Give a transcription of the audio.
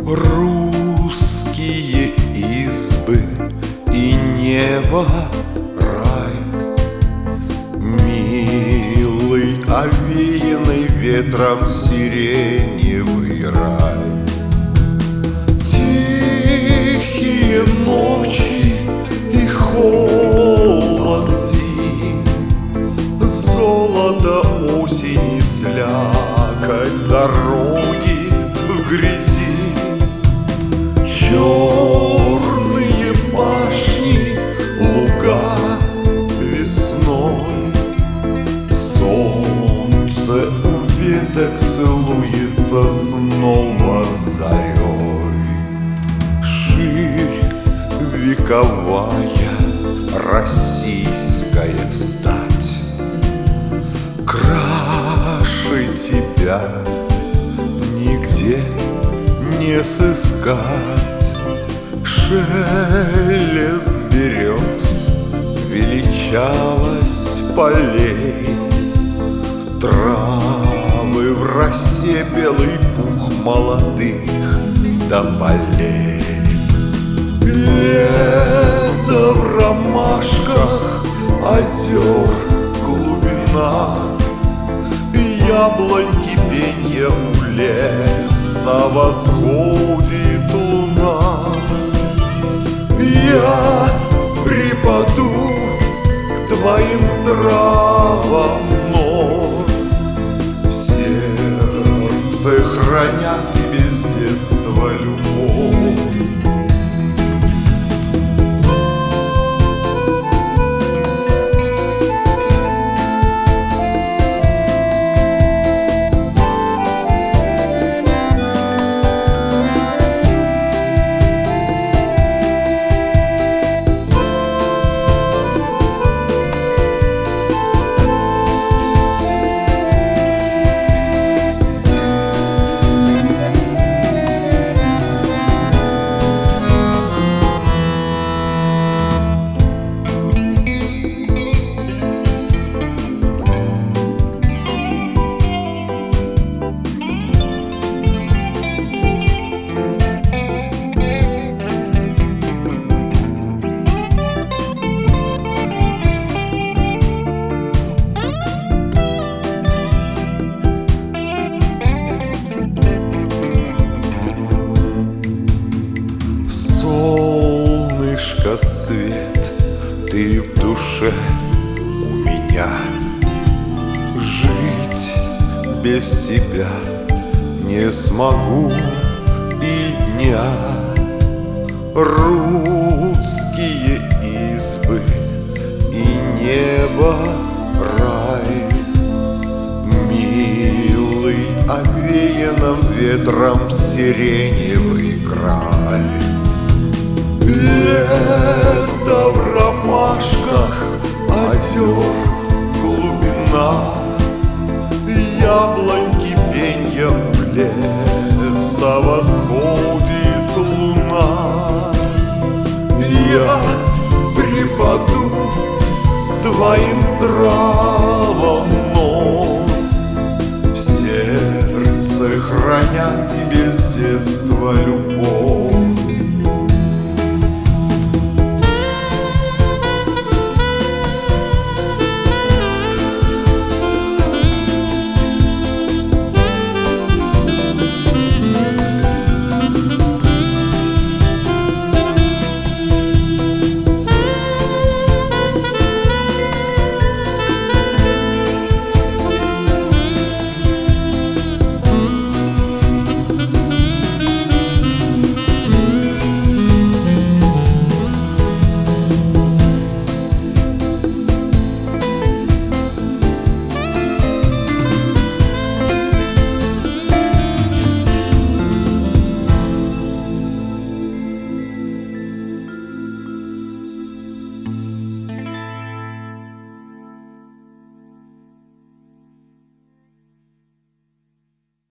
Русские избы и небо, рай, милый, овеянный ветром сиреневый рай. Тихие ночи и холод зим, золото осени, слякоть дороги в грязи. Черные башни, луга весной, солнце у веток целуется снова зарей. Ширь вековая российская стать, краше тебя нигде не сыскать. Шелест берез, величавость полей, травы в росе, белый пух молодых тополей. Лето в ромашках, озер глубина, яблоньки пенья у леса, восходит луна. Я припаду к твоим травам, но в сердце хранят тебе с детства любовь. Свет, ты в душе у меня. Жить без тебя не смогу и дня. Русские избы и небо, рай, милый, овеянным ветром сиреневый край. Лето в ромашках, озер глубина, яблоньки пенья у леса, восходит луна. Я припаду к твоим травам, но в сердце хранят тебе с детства любовь.